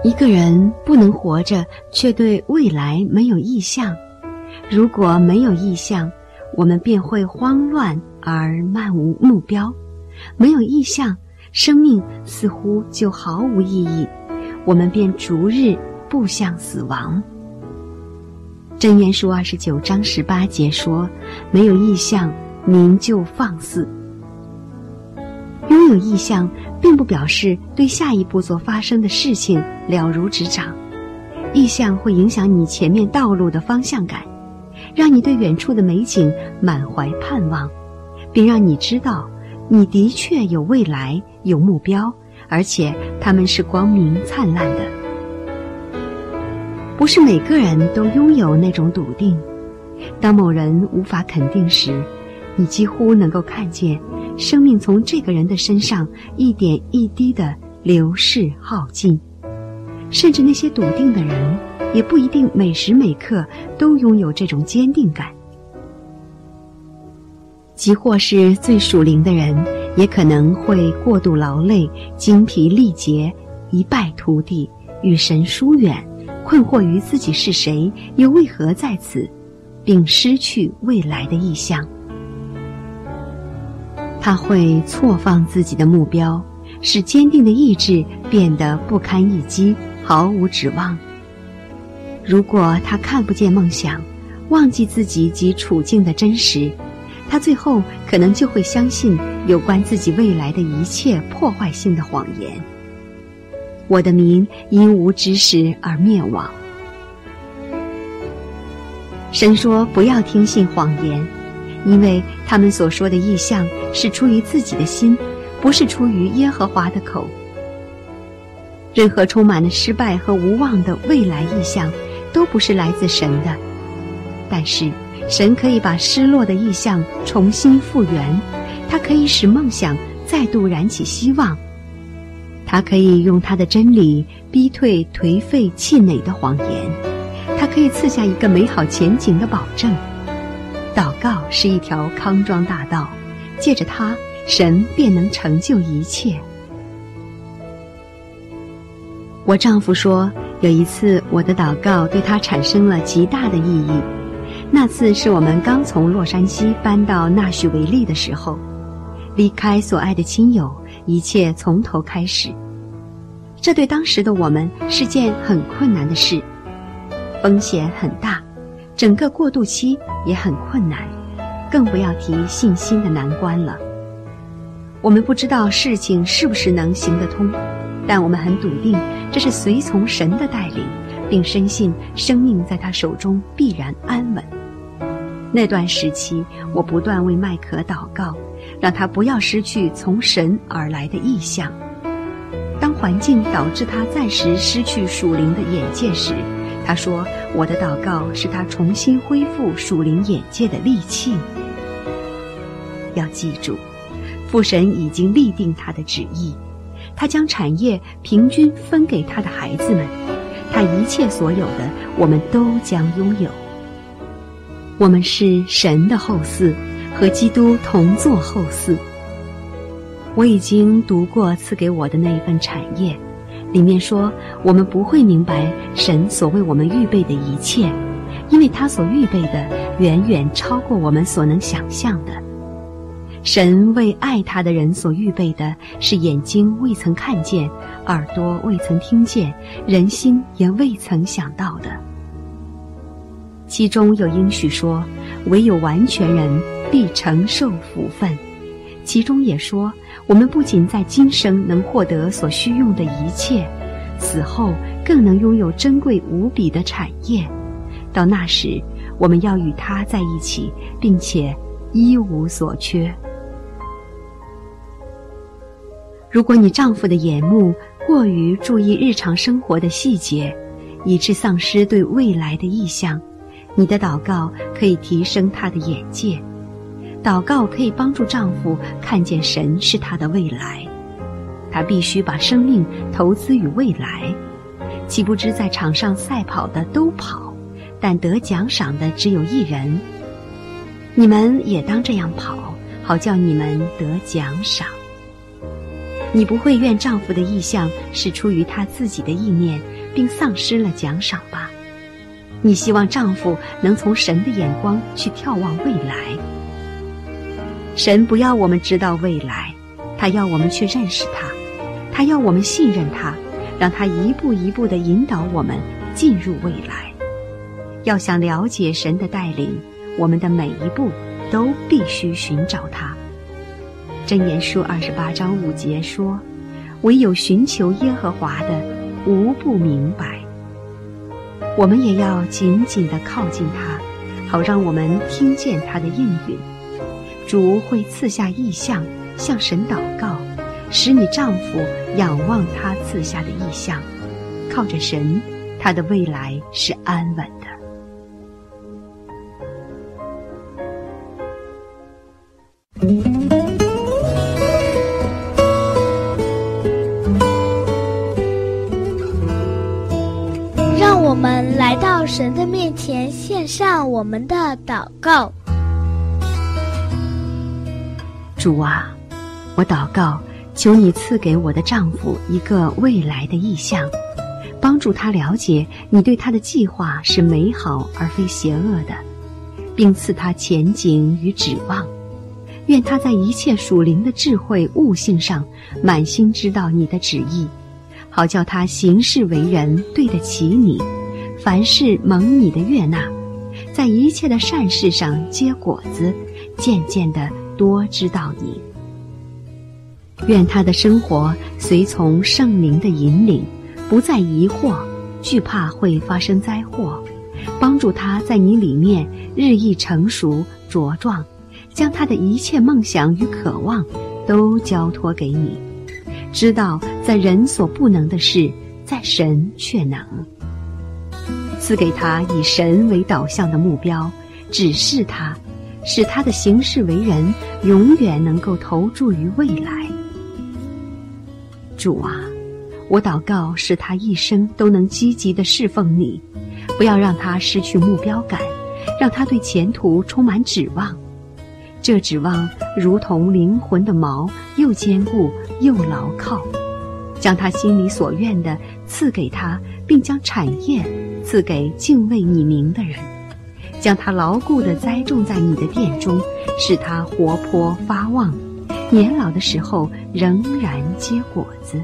一个人不能活着，却对未来没有意向。如果没有意向，我们便会慌乱而漫无目标。没有意向，生命似乎就毫无意义，我们便逐日步向死亡。箴言书29章18节说，没有意向，民就放肆。拥有意向并不表示对下一步所发生的事情了如指掌，意向会影响你前面道路的方向感，让你对远处的美景满怀盼望，并让你知道你的确有未来，有目标，而且他们是光明灿烂的。不是每个人都拥有那种笃定，当某人无法肯定时，你几乎能够看见生命从这个人的身上一点一滴地流逝耗尽。甚至那些笃定的人也不一定每时每刻都拥有这种坚定感。即或是最属灵的人，也可能会过度劳累，精疲力竭，一败涂地，与神疏远，困惑于自己是谁，又为何在此，并失去未来的意向。他会错放自己的目标，使坚定的意志变得不堪一击，毫无指望。如果他看不见梦想，忘记自己及处境的真实，他最后可能就会相信有关自己未来的一切破坏性的谎言。我的民因无知识而灭亡。神说不要听信谎言，因为他们所说的意象是出于自己的心，不是出于耶和华的口。任何充满了失败和无望的未来意象都不是来自神的，但是神可以把失落的意象重新复原，他可以使梦想再度燃起希望，他可以用他的真理逼退颓废气馁的谎言，他可以赐下一个美好前景的保证。祷告是一条康庄大道，借着它，神便能成就一切。我丈夫说，有一次我的祷告对他产生了极大的意义。那次是我们刚从洛杉矶搬到纳许维利的时候，离开所爱的亲友，一切从头开始。这对当时的我们是件很困难的事，风险很大，整个过渡期也很困难，更不要提信心的难关了。我们不知道事情是不是能行得通，但我们很笃定这是随从神的带领，并深信生命在他手中必然安稳。那段时期，我不断为麦克祷告，让他不要失去从神而来的意向。当环境导致他暂时失去属灵的眼界时，他说，我的祷告是他重新恢复属灵眼界的利器。要记住，父神已经立定他的旨意，他将产业平均分给他的孩子们，他一切所有的我们都将拥有。我们是神的后嗣，和基督同作后嗣。我已经读过赐给我的那一份产业，里面说我们不会明白神所为我们预备的一切，因为他所预备的远远超过我们所能想象的。神为爱他的人所预备的是眼睛未曾看见，耳朵未曾听见，人心也未曾想到的。其中有应许说，唯有完全人必承受福分。其中也说，我们不仅在今生能获得所需用的一切，死后更能拥有珍贵无比的产业。到那时，我们要与他在一起，并且一无所缺。如果你丈夫的眼目过于注意日常生活的细节，以致丧失对未来的意向，你的祷告可以提升他的眼界。祷告可以帮助丈夫看见神是他的未来，他必须把生命投资于未来。岂不知在场上赛跑的都跑，但得奖赏的只有一人。你们也当这样跑，好叫你们得奖赏。 你不会愿丈夫的意向是出于他自己的意念，并丧失了奖赏吧？你希望丈夫能从神的眼光去眺望未来。神不要我们知道未来，他要我们去认识他，他要我们信任他，让他一步一步地引导我们进入未来。要想了解神的带领，我们的每一步都必须寻找他。箴言书28章5节说，唯有寻求耶和华的，无不明白。我们也要紧紧地靠近他，好让我们听见他的应允。主会赐下异象，向神祷告，使你丈夫仰望他赐下的异象。靠着神，他的未来是安稳的。 让我们来到神的面前，献上我们的祷告。 主啊，我祷告，求你赐给我的丈夫一个未来的意象，帮助他了解你对他的计划是美好而非邪恶的，并赐他前景与指望。愿他在一切属灵的智慧悟性上满心知道你的旨意，好叫他行事为人对得起你，凡事蒙你的悦纳，在一切的善事上结果子，渐渐地多知道你。愿他的生活随从圣灵的引领，不再疑惑，惧怕会发生灾祸，帮助他在你里面日益成熟茁壮，将他的一切梦想与渴望都交托给你，知道在人所不能的事，在神却能。赐给他以神为导向的目标，指示他，使他的行事为人永远能够投注于未来。主啊，我祷告，使他一生都能积极地侍奉你，不要让他失去目标感，让他对前途充满指望。这指望如同灵魂的锚，又坚固又牢靠，将他心里所愿的赐给他，并将产业赐给敬畏你名的人，将他牢固地栽种在你的殿中，使他活泼发旺，年老的时候仍然结果子。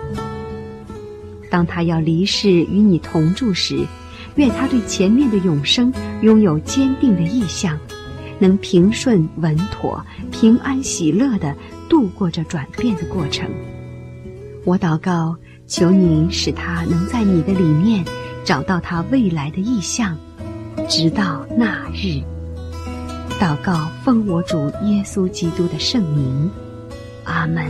当他要离世与你同住时，愿他对前面的永生拥有坚定的意向，能平顺稳妥、平安喜乐地度过这转变的过程。我祷告，求你使他能在你的里面找到他未来的意向，直到那日。祷告奉我主耶稣基督的圣名，阿们。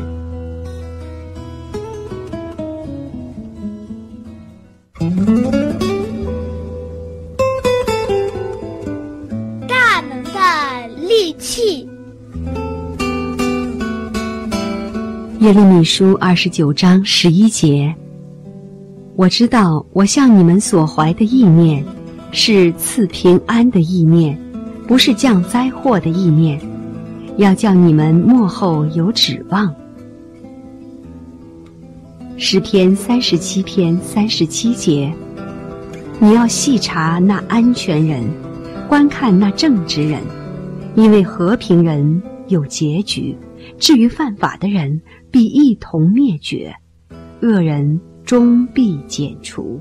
大能的利器。 耶利米书29章11节，我知道我向你们所怀的意念是赐平安的意念，不是降灾祸的意念，要叫你们末后有指望。诗篇37篇37节，你要细查那安全人，观看那正直人，因为和平人有结局，至于犯法的人必一同灭绝，恶人终必剪除。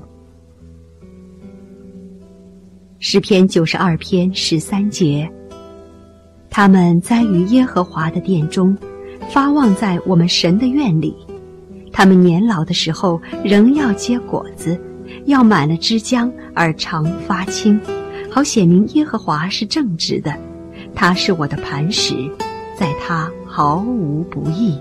诗篇92篇13节，他们栽于耶和华的殿中，发旺在我们神的院里。他们年老的时候仍要结果子，要满了枝浆而常发青，好显明耶和华是正直的，他是我的磐石，在他毫无不义。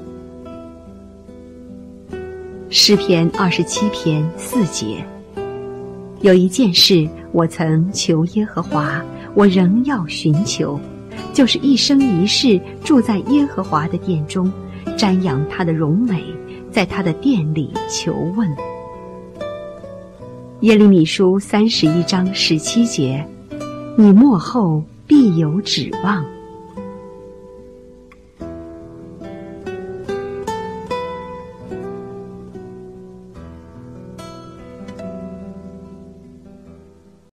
诗篇27篇4节，有一件事我曾求耶和华，我仍要寻求，就是一生一世住在耶和华的殿中，瞻仰他的荣美，在他的殿里求问。耶利米书31章17节，你末后必有指望。